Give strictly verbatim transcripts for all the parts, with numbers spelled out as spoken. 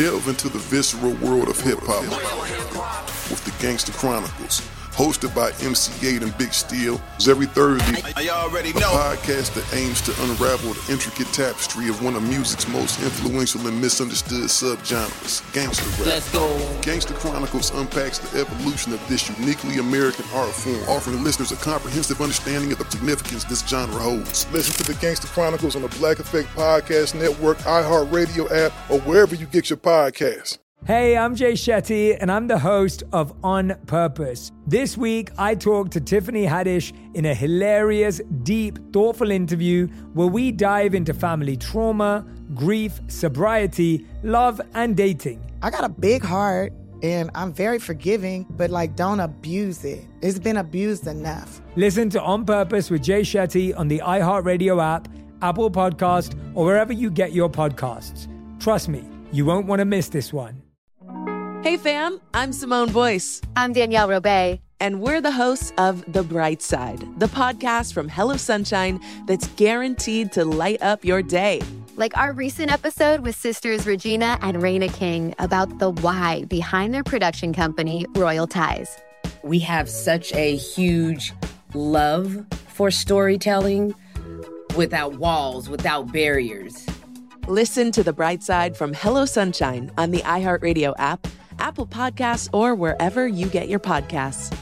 Delve into the visceral world of hip-hop with the Gangster Chronicles, hosted by M C eight and Big Steel. Every Thursday, a podcast that aims to unravel the intricate tapestry of one of music's most influential and misunderstood subgenres, gangster rap. Let's go. Gangster Chronicles unpacks the evolution of this uniquely American art form, offering listeners a comprehensive understanding of the significance this genre holds. Listen to the Gangster Chronicles on the Black Effect Podcast Network, iHeartRadio app, or wherever you get your podcasts. Hey, I'm Jay Shetty, and I'm the host of On Purpose. This week, I talked to Tiffany Haddish in a hilarious, deep, thoughtful interview where we dive into family trauma, grief, sobriety, love, and dating. I got a big heart, and I'm very forgiving, but, like, don't abuse it. It's been abused enough. Listen to On Purpose with Jay Shetty on the iHeartRadio app, Apple Podcast, or wherever you get your podcasts. Trust me, you won't want to miss this one. Hey fam, I'm Simone Boyce. I'm Danielle Robay. And we're the hosts of The Bright Side, the podcast from Hello Sunshine that's guaranteed to light up your day. Like our recent episode with sisters Regina and Raina King about the why behind their production company, Royal Ties. We have such a huge love for storytelling without walls, without barriers. Listen to The Bright Side from Hello Sunshine on the iHeartRadio app, Apple Podcasts, or wherever you get your podcasts.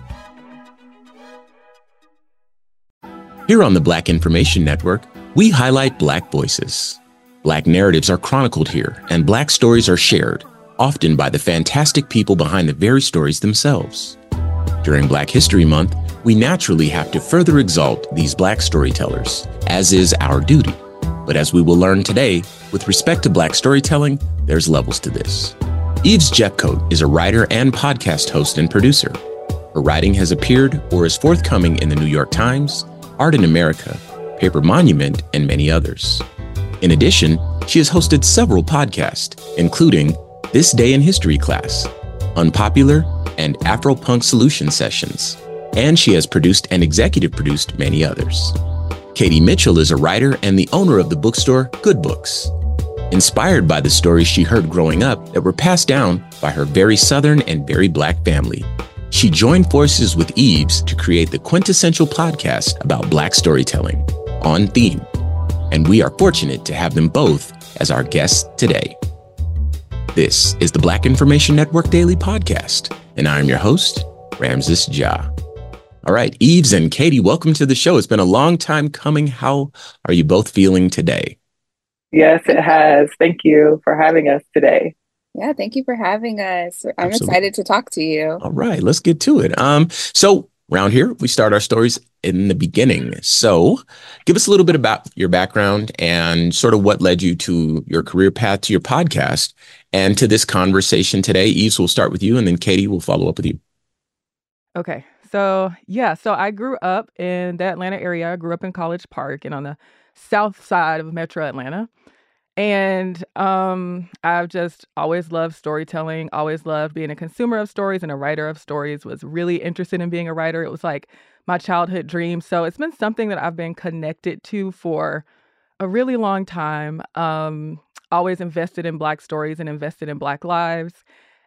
Here on the Black Information Network, we highlight Black voices. Black narratives are chronicled here, and Black stories are shared, often by the fantastic people behind the very stories themselves. During Black History Month, we naturally have to further exalt these Black storytellers, as is our duty. But as we will learn today, with respect to Black storytelling, there's levels to this. Eves Jeffcoat is a writer and podcast host and producer. Her writing has appeared or is forthcoming in the New York Times, Art in America, Paper Monument, and many others. In addition, she has hosted several podcasts, including This Day in History Class, Unpopular, and Afro-Punk Solution Sessions. And she has produced and executive produced many others. Katie Mitchell is a writer and the owner of the bookstore Good Books. Inspired by the stories she heard growing up that were passed down by her very Southern and very Black family, she joined forces with Eves to create the quintessential podcast about Black storytelling, On Theme. And we are fortunate to have them both as our guests today. This is the Black Information Network Daily Podcast, and I'm your host, Ramses Ja. All right, Eves and Katie, welcome to the show. It's been a long time coming. How are you both feeling today? Yes, it has. Thank you for having us today. Yeah, thank you for having us. I'm Absolutely. excited to talk to you. All right, let's get to it. Um, so around here, we start our stories in the beginning. So give us a little bit about your background and sort of what led you to your career path, to your podcast, and to this conversation today. Eves, we'll start with you, and then Katie will follow up with you. Okay. So, yeah, so I grew up in the Atlanta area. I grew up in College Park and on the south side of Metro Atlanta. And um, I've just always loved storytelling, always loved being a consumer of stories and a writer of stories, was really interested in being a writer. It was like my childhood dream. So it's been something that I've been connected to for a really long time. Um, always invested in Black stories and invested in Black lives.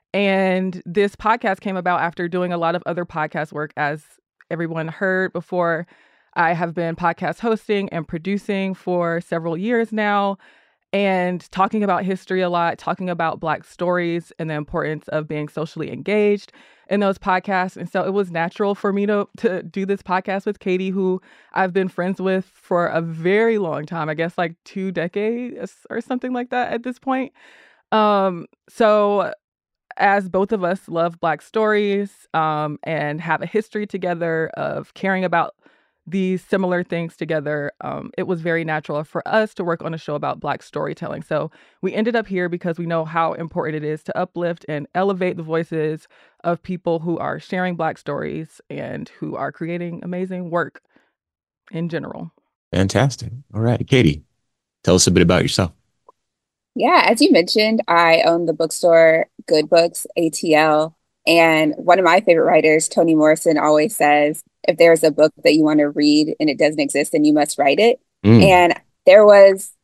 And this podcast came about after doing a lot of other podcast work. As everyone heard before, I have been podcast hosting and producing for several years now, and talking about history a lot, talking about Black stories and the importance of being socially engaged in those podcasts. And so it was natural for me to, to do this podcast with Katie, who I've been friends with for a very long time, I guess like two decades or something like that at this point. Um, so as both of us love Black stories um, and have a history together of caring about these similar things together, um, it was very natural for us to work on a show about Black storytelling. So we ended up here because we know how important it is to uplift and elevate the voices of people who are sharing Black stories and who are creating amazing work in general. Fantastic. All right, Katie, tell us a bit about yourself. Yeah, as you mentioned, I own the bookstore Good Books, A T L. And one of my favorite writers, Toni Morrison, always says, if there's a book that you want to read and it doesn't exist, then you must write it. Mm. And there was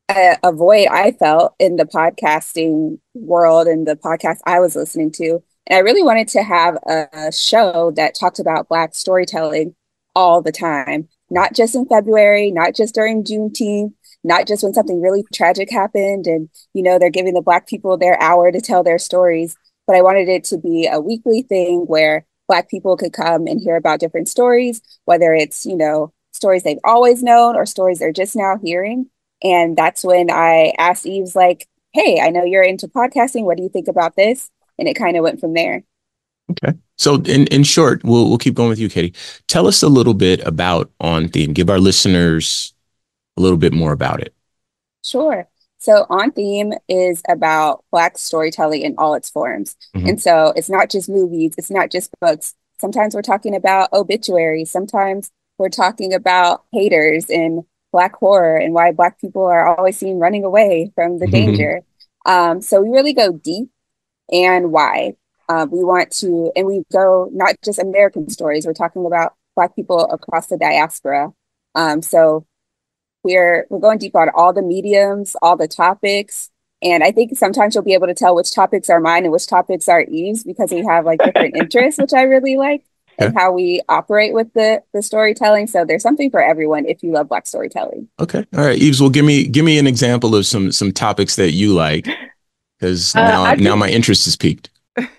a, a void I felt in the podcasting world and the podcast I was listening to. And I really wanted to have a, a show that talked about Black storytelling all the time, not just in February, not just during Juneteenth, not just when something really tragic happened and, you know, they're giving the Black people their hour to tell their stories. But I wanted it to be a weekly thing where Black people could come and hear about different stories, whether it's, you know, stories they've always known or stories they're just now hearing. And that's when I asked Eves, like, hey, I know you're into podcasting. What do you think about this? And it kind of went from there. Okay. So in, in short, we'll we'll keep going with you, Katie. Tell us a little bit about On Theme. Give our listeners a little bit more about it. Sure. So On Theme is about Black storytelling in all its forms. Mm-hmm. And so it's not just movies. It's not just books. Sometimes we're talking about obituaries. Sometimes we're talking about haters and Black horror and why Black people are always seen running away from the danger. Um, so we really go deep and wide. Uh, we want to, and we go not just American stories. We're talking about Black people across the diaspora. Um, so we're we're going deep on all the mediums, all the topics. And I think sometimes you'll be able to tell which topics are mine and which topics are Eve's because we have like different interests, which I really like. And how we operate with the the storytelling. So there's something for everyone if you love Black storytelling. Okay. All right, Eves, well, give me give me an example of some some topics that you like, because Uh, now I now do- my interest is piqued.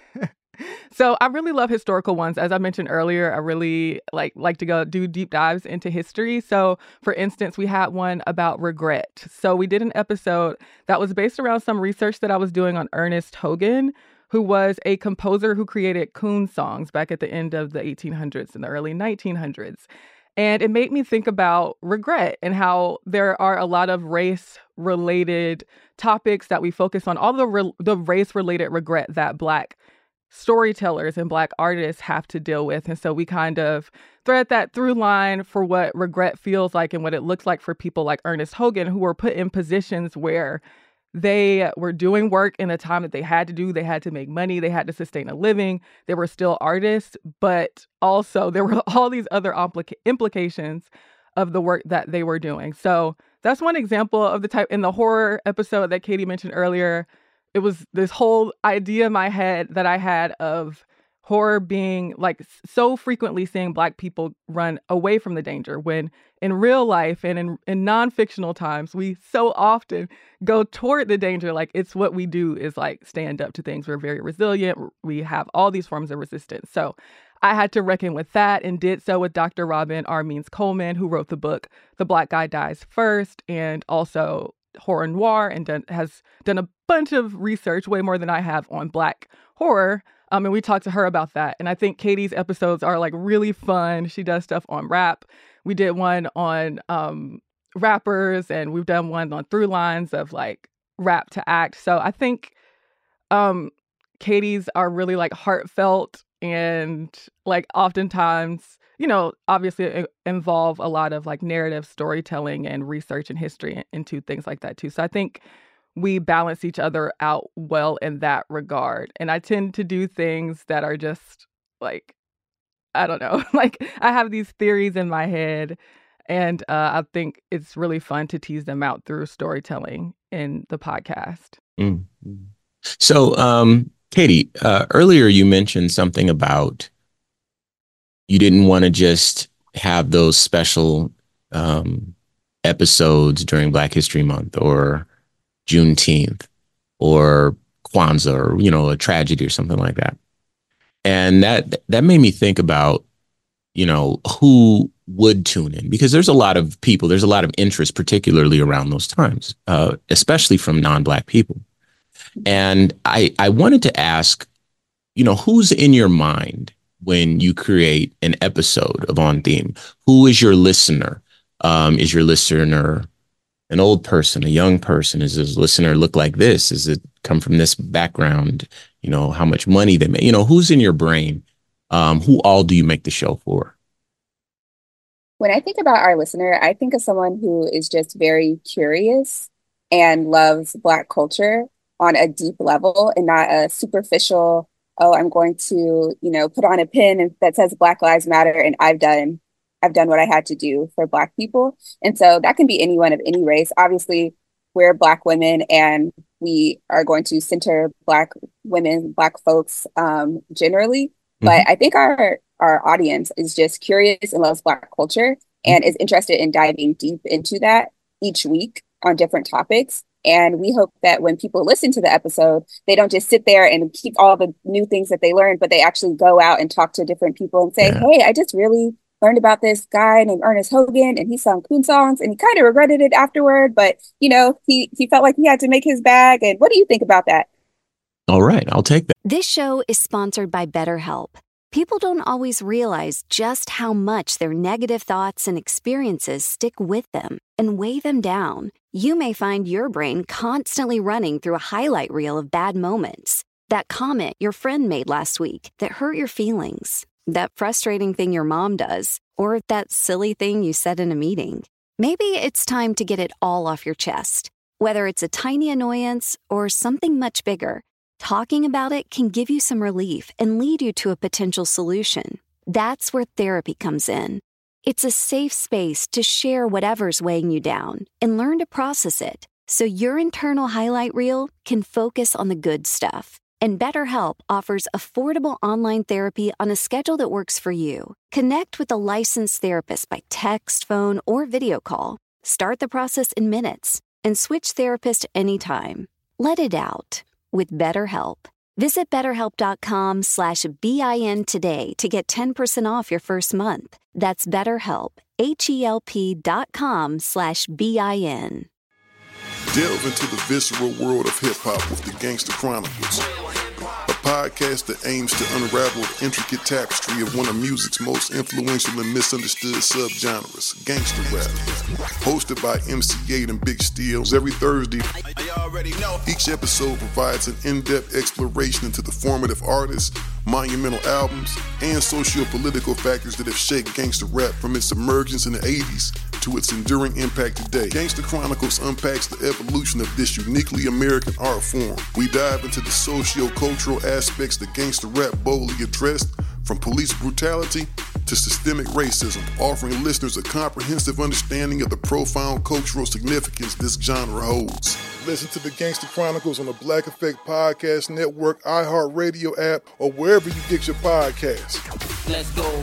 So I really love historical ones. As I mentioned earlier, I really like like to go do deep dives into history. So for instance, we had one about regret. So we did an episode that was based around some research that I was doing on Ernest Hogan, who was a composer who created coon songs back at the end of the eighteen hundreds and the early nineteen hundreds. And it made me think about regret and how there are a lot of race-related topics that we focus on, all the re- the race-related regret that Black storytellers and Black artists have to deal with. And so we kind of thread that through line for what regret feels like and what it looks like for people like Ernest Hogan, who were put in positions where they were doing work in the time that they had to do. They had to make money. They had to sustain a living. They were still artists, but also there were all these other implica- implications of the work that they were doing. So that's one example of the type in the horror episode that Katie mentioned earlier. It was this whole idea in my head that I had of horror being like so frequently seeing Black people run away from the danger when in real life and in, in non-fictional times, we so often go toward the danger. Like it's what we do is like stand up to things. We're very resilient. We have all these forms of resistance. So I had to reckon with that and did so with Doctor Robin R. Means Coleman, who wrote the book, The Black Guy Dies First, and also horror noir, and done, has done a bunch of research, way more than I have, on Black horror. Um, and we talked to her about that. And I think Katie's episodes are like really fun. She does stuff on rap. We did one on um, rappers, and we've done one on through lines of like rap to act. So I think um, Katie's are really like heartfelt and like oftentimes, you know, obviously it involve a lot of like narrative storytelling and research and history into things like that too. So I think we balance each other out well in that regard. And I tend to do things that are just like, I don't know, like I have these theories in my head, and uh, I think it's really fun to tease them out through storytelling in the podcast. Mm-hmm. So, um, Katie, uh, earlier you mentioned something about you didn't want to just have those special um, episodes during Black History Month or Juneteenth or Kwanzaa or, you know, a tragedy or something like that. And that that made me think about, you know, who would tune in, because there's a lot of people, there's a lot of interest, particularly around those times, uh, especially from non-Black people. And I, I wanted to ask, you know, who's in your mind when you create an episode of On Theme? Who is your listener? Um, is your listener an old person, a young person? Is his listener look like this? Is it come from this background? You know, how much money they make? You know, who's in your brain? Um, who all do you make the show for? When I think about our listener, I think of someone who is just very curious and loves Black culture on a deep level and not a superficial, oh, I'm going to, you know, put on a pin that says Black Lives Matter and I've done, I've done what I had to do for Black people. And so that can be anyone of any race. Obviously, we're Black women, and we are going to center Black women, Black folks um, generally. Mm-hmm. But I think our our audience is just curious and loves Black culture mm-hmm. and is interested in diving deep into that each week on different topics. And we hope that when people listen to the episode, they don't just sit there and keep all the new things that they learned, but they actually go out and talk to different people and say, yeah. hey, I just really learned about this guy named Ernest Hogan, and he sung coon songs, and he kind of regretted it afterward. But, you know, he, he felt like he had to make his bag. And what do you think about that? All right, I'll take that. This show is sponsored by BetterHelp. People don't always realize just how much their negative thoughts and experiences stick with them and weigh them down. You may find your brain constantly running through a highlight reel of bad moments. That comment your friend made last week that hurt your feelings. That frustrating thing your mom does. Or that silly thing you said in a meeting. Maybe it's time to get it all off your chest. Whether it's a tiny annoyance or something much bigger, talking about it can give you some relief and lead you to a potential solution. That's where therapy comes in. It's a safe space to share whatever's weighing you down and learn to process it so your internal highlight reel can focus on the good stuff. And BetterHelp offers affordable online therapy on a schedule that works for you. Connect with a licensed therapist by text, phone, or video call. Start the process in minutes and switch therapist anytime. Let it out with BetterHelp. Visit betterhelp.com slash BIN today to get ten percent off your first month. That's BetterHelp, H-E-L-P dot com slash B-I-N. Delve into the visceral world of hip-hop with the Gangster Chronicles, a podcast that aims to unravel the intricate tapestry of one of music's most influential and misunderstood subgenres, gangster rap. Hosted by M C eight and Big Steel every Thursday, each episode provides an in-depth exploration into the formative artists, monumental albums, and socio-political factors that have shaped gangster rap from its emergence in the eighties to its enduring impact today. Gangster Chronicles unpacks the evolution of this uniquely American art form. We dive into the socio-cultural aspects that gangster rap boldly addressed, from police brutality to systemic racism, offering listeners a comprehensive understanding of the profound cultural significance this genre holds. Listen to the Gangster Chronicles on the Black Effect Podcast Network, iHeartRadio app, or wherever you get your podcasts. Let's go.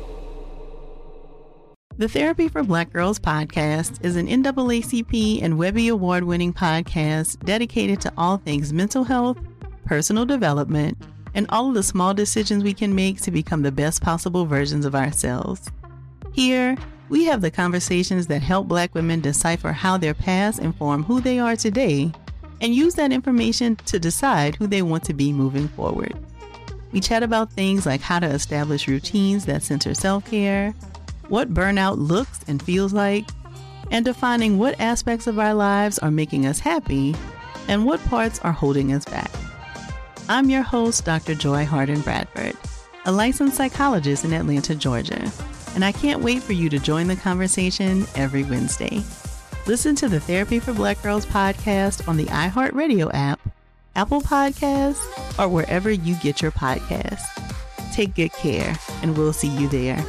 The Therapy for Black Girls podcast is an N double A C P and Webby Award-winning podcast dedicated to all things mental health, personal development, and all of the small decisions we can make to become the best possible versions of ourselves. Here, we have the conversations that help Black women decipher how their past inform who they are today and use that information to decide who they want to be moving forward. We chat about things like how to establish routines that center self-care, what burnout looks and feels like, and defining what aspects of our lives are making us happy and what parts are holding us back. I'm your host, Doctor Joy Harden Bradford, a licensed psychologist in Atlanta, Georgia, and I can't wait for you to join the conversation every Wednesday. Listen to the Therapy for Black Girls podcast on the iHeartRadio app, Apple Podcasts, or wherever you get your podcasts. Take good care, and we'll see you there.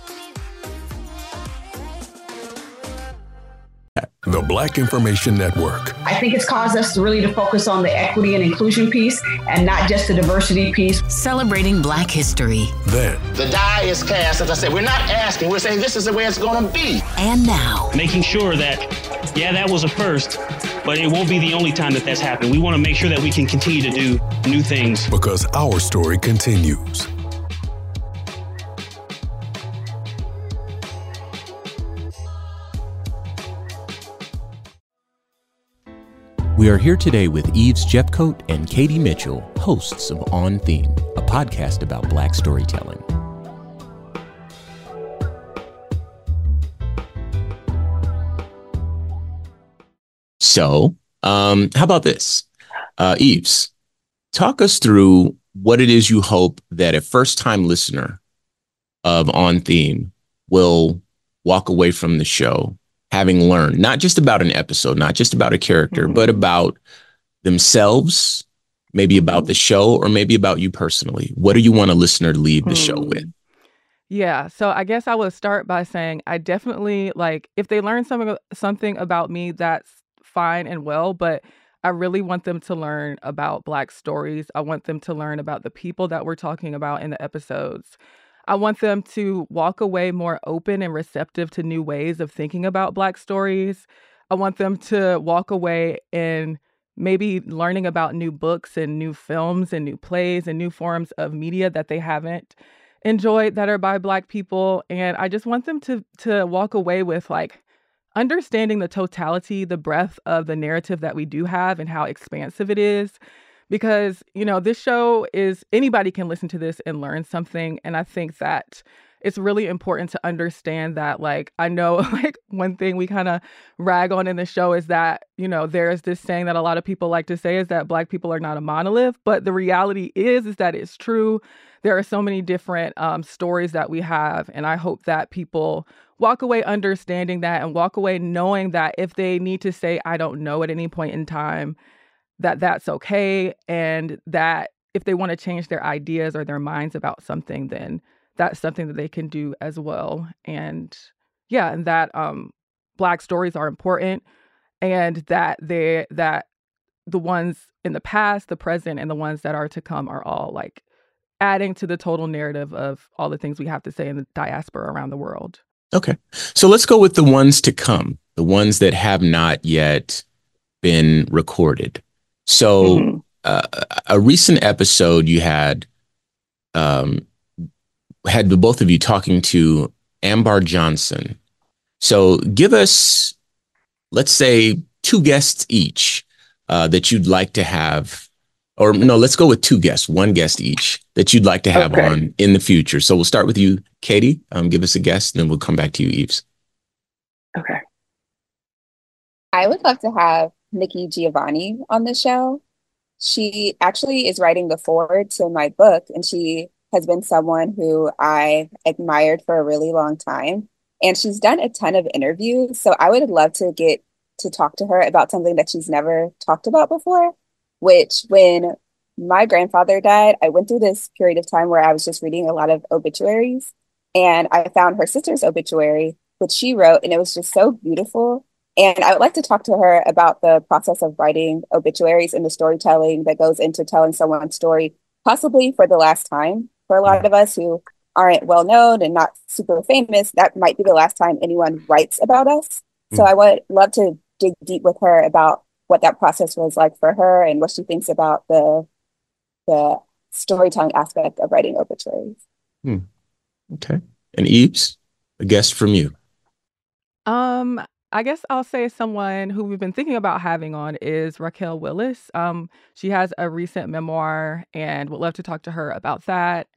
The Black Information Network. I think it's caused us to really to focus on the equity and inclusion piece and not just the diversity piece. Celebrating Black history. Then. The die is cast. As I said, we're not asking. We're saying this is the way it's going to be. And now. Making sure that, yeah, that was a first, but it won't be the only time that that's happened. We want to make sure that we can continue to do new things. Because our story continues. We are here today with Eves Jeffcoat and Katie Mitchell, hosts of On Theme, a podcast about Black storytelling. So, um, how about this? Uh, Eves, talk us through what it is you hope that a first-time listener of On Theme will walk away from the show having learned, not just about an episode, not just about a character, mm-hmm. but about themselves, maybe about the show, or maybe about you personally. What do you want a listener to leave the mm. show with? Yeah, so I guess I would start by saying I definitely, like, if they learn something something about me that's fine and well, but I really want them to learn about Black stories. I want them to learn about the people that we're talking about in the episodes. I want them to walk away more open and receptive to new ways of thinking about Black stories. I want them to walk away and maybe learning about new books and new films and new plays and new forms of media that they haven't enjoyed that are by Black people. And I just want them to to walk away with like understanding the totality, the breadth of the narrative that we do have and how expansive it is. Because, you know, this show is, anybody can listen to this and learn something. And I think that it's really important to understand that, like, I know, like, one thing we kind of rag on in the show is that, you know, there's this saying that a lot of people like to say is that Black people are not a monolith. But the reality is, is that it's true. There are so many different um, stories that we have. And I hope that people walk away understanding that and walk away knowing that if they need to say, I don't know at any point in time, that that's okay. And that if they want to change their ideas or their minds about something, then that's something that they can do as well. And yeah, and that um, Black stories are important, and that they that the ones in the past, the present, and the ones that are to come are all like adding to the total narrative of all the things we have to say in the diaspora around the world. Okay. So let's go with the ones to come, the ones that have not yet been recorded. So mm-hmm. uh, a recent episode you had um, had the both of you talking to Ambar Johnson. So give us, let's say, two guests each uh, that you'd like to have, or no, let's go with two guests, one guest each that you'd like to have okay. on in the future. So we'll start with you, Katie. Um, give us a guest, and then we'll come back to you, Eves. Okay. I would love to have Nikki Giovanni on the show. She actually is writing the foreword to my book, and she has been someone who I admired for a really long time. And she's done a ton of interviews. So I would love to get to talk to her about something that she's never talked about before, which when my grandfather died, I went through this period of time where I was just reading a lot of obituaries, and I found her sister's obituary, which she wrote, and it was just so beautiful. And I would like to talk to her about the process of writing obituaries and the storytelling that goes into telling someone's story, possibly for the last time. For a lot of us who aren't well known and not super famous, that might be the last time anyone writes about us. Mm. So I would love to dig deep with her about what that process was like for her and what she thinks about the the storytelling aspect of writing obituaries. Hmm. Okay. And Eves, a guest from you. Um, I guess I'll say someone who we've been thinking about having on is Raquel Willis. Um, she has a recent memoir, and would love to talk to her about that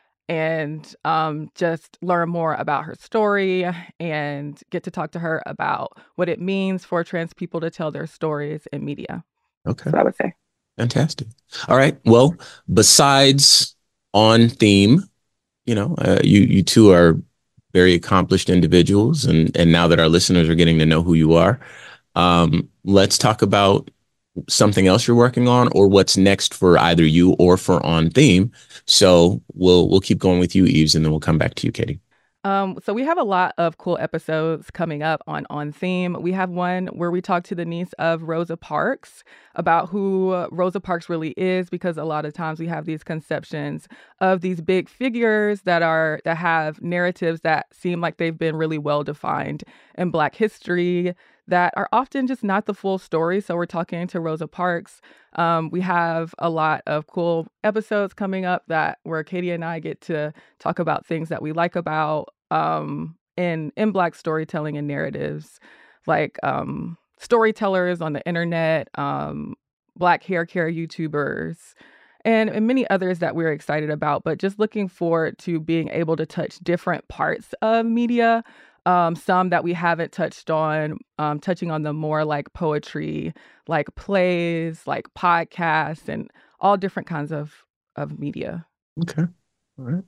and um, just learn more about her story and get to talk to her about what it means for trans people to tell their stories in media. Okay. That's what I would say. Fantastic. All right. Well, besides on theme, you know, uh, you you two are very accomplished individuals, and and now that our listeners are getting to know who you are, um, let's talk about something else you're working on, or what's next for either you or for On Theme. So we'll we'll keep going with you, Eves, and then we'll come back to you, Katie. Um, so we have a lot of cool episodes coming up on On Theme. We have one where we talk to the niece of Rosa Parks about who Rosa Parks really is, because a lot of times we have these conceptions of these big figures that are that have narratives that seem like they've been really well defined in Black history that are often just not the full story. So we're talking to Rosa Parks. Um, we have a lot of cool episodes coming up that where Katie and I get to talk about things that we like about um, in in Black storytelling and narratives, like um, storytellers on the internet, um, Black hair care YouTubers, and, and many others that we're excited about. But just looking forward to being able to touch different parts of media. Um, some that we haven't touched on, um, touching on the more like poetry, like plays, like podcasts, and all different kinds of, of media. Okay. All right.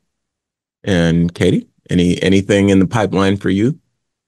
And Katie, any anything in the pipeline for you?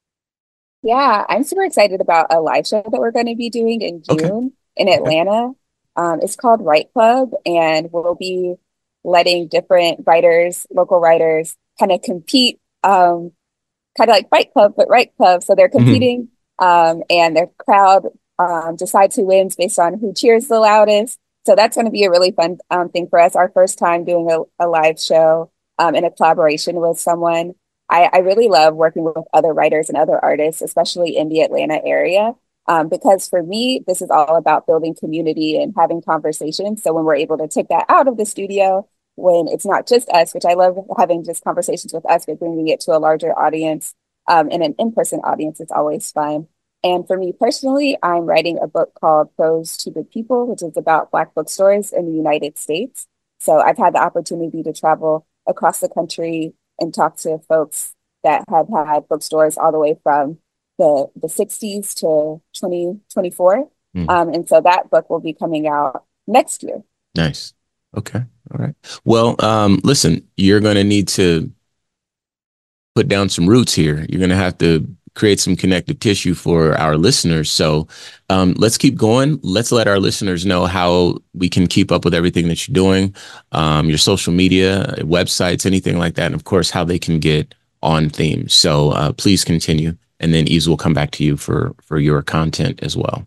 Yeah, I'm super excited about a live show that we're going to be doing in June okay. in Atlanta. Okay. Um, it's called Write Club, and we'll be letting different writers, local writers, kind of compete. Um, kind of like Fight Club, but Write Club. So they're competing mm-hmm. um, and they're crowd um, decides who wins based on who cheers the loudest. So that's going to be a really fun um, thing for us. Our first time doing a, a live show um, in a collaboration with someone. I, I really love working with other writers and other artists, especially in the Atlanta area, um, because for me, this is all about building community and having conversations. So when we're able to take that out of the studio, when it's not just us, which I love having just conversations with us, but bringing it to a larger audience um, and an in-person audience, it's always fun. And for me personally, I'm writing a book called Prose to Good People, which is about Black bookstores in the United States. So I've had the opportunity to travel across the country and talk to folks that have had bookstores all the way from the, the sixties to twenty twenty-four. Mm. Um, and so that book will be coming out next year. Nice. Okay. All right. Well, um, listen, you're going to need to put down some roots here. You're going to have to create some connective tissue for our listeners. So um, let's keep going. Let's let our listeners know how we can keep up with everything that you're doing, um, your social media, websites, anything like that. And of course, how they can get on theme. So uh, please continue. And then Eves will come back to you for, for your content as well.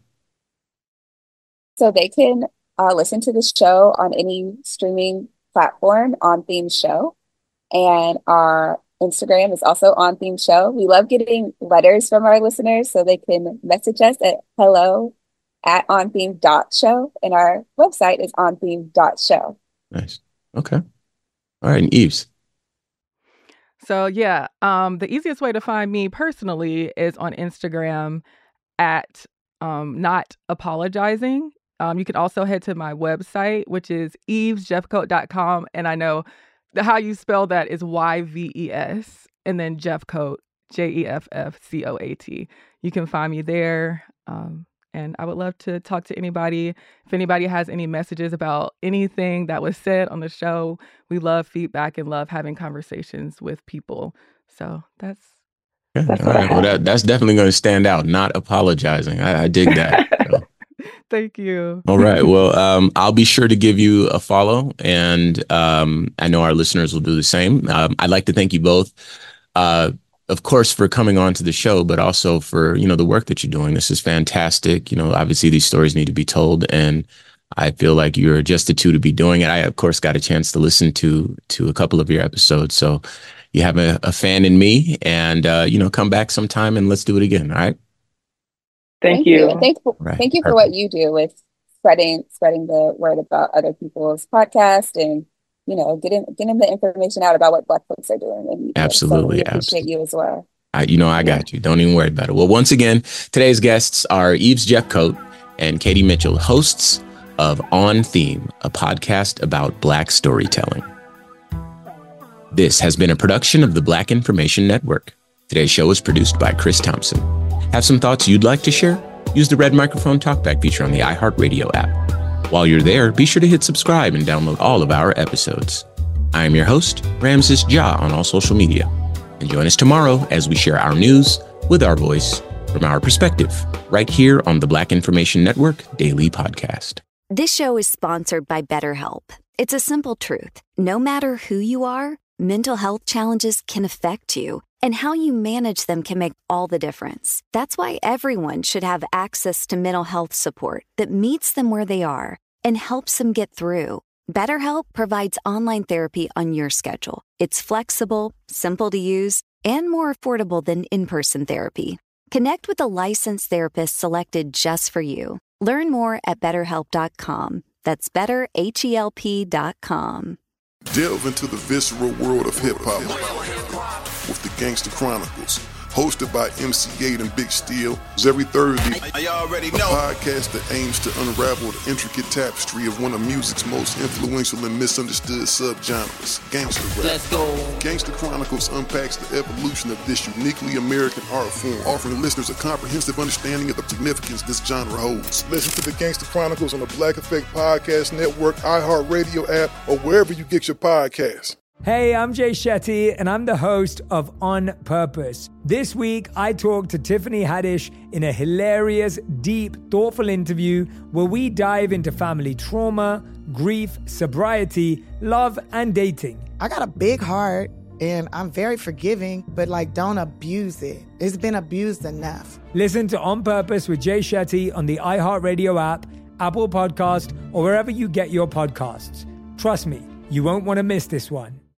So they can uh, listen to the show on any streaming platform, On Theme Show. And our Instagram is also On Theme Show. We love getting letters from our listeners, so they can message us at hello at ontheme dot show. And our website is ontheme dot show. Nice. Okay. All right. And Eves. So yeah, um, the easiest way to find me personally is on Instagram at um, Not Apologizing. Um, you can also head to my website, which is eves jeffcoat dot com. And I know the, how you spell that is Y V E S and then Jeffcoat, J E F F C O A T. You can find me there. Um, and I would love to talk to anybody. If anybody has any messages about anything that was said on the show, we love feedback and love having conversations with people. So that's. Yeah, that's all right. Well, that, that's definitely going to stand out. Not apologizing. I, I dig that. So. Thank you. All right. Well, um, I'll be sure to give you a follow, and um, I know our listeners will do the same. Um, I'd like to thank you both, uh, of course, for coming on to the show, but also for, you know, the work that you're doing. This is fantastic. You know, obviously these stories need to be told, and I feel like you're just the two to be doing it. I, of course, got a chance to listen to to a couple of your episodes. So you have a, a fan in me, and, uh, you know, come back sometime and let's do it again. All right. Thank, thank you. you. And thank, right. thank you for what you do with spreading spreading the word about other people's podcast and, you know, getting getting the information out about what Black folks are doing. And, absolutely. So we appreciate absolutely. you as well. I, you know, I got you. Don't even worry about it. Well, once again, today's guests are Eves Jeffcoat and Katie Mitchell, hosts of On Theme, a podcast about Black storytelling. This has been a production of the Black Information Network. Today's show is produced by Chris Thompson. Have some thoughts you'd like to share? Use the red microphone talkback feature on the iHeartRadio app. While you're there, be sure to hit subscribe and download all of our episodes. I am your host, Ramses Ja, on all social media. And join us tomorrow as we share our news with our voice from our perspective, right here on the Black Information Network Daily Podcast. This show is sponsored by BetterHelp. It's a simple truth. No matter who you are, mental health challenges can affect you, and how you manage them can make all the difference. That's why everyone should have access to mental health support that meets them where they are and helps them get through. BetterHelp provides online therapy on your schedule. It's flexible, simple to use, and more affordable than in-person therapy. Connect with a licensed therapist selected just for you. Learn more at better help dot com. That's better help dot com. Delve into the visceral world of hip-hop with the Gangster Chronicles, hosted by M C eight and Big Steel. Every Thursday, I already know. A podcast that aims to unravel the intricate tapestry of one of music's most influential and misunderstood subgenres, gangster rap. Let's go. Gangster Chronicles unpacks the evolution of this uniquely American art form, offering listeners a comprehensive understanding of the significance this genre holds. Listen to the Gangster Chronicles on the Black Effect Podcast Network, iHeartRadio app, or wherever you get your podcasts. Hey, I'm Jay Shetty, and I'm the host of On Purpose. This week, I talked to Tiffany Haddish in a hilarious, deep, thoughtful interview where we dive into family trauma, grief, sobriety, love, and dating. I got a big heart, And I'm very forgiving, but like, don't abuse it. It's been abused enough. Listen to On Purpose with Jay Shetty on the iHeartRadio app, Apple Podcast, or wherever you get your podcasts. Trust me, you won't want to miss this one.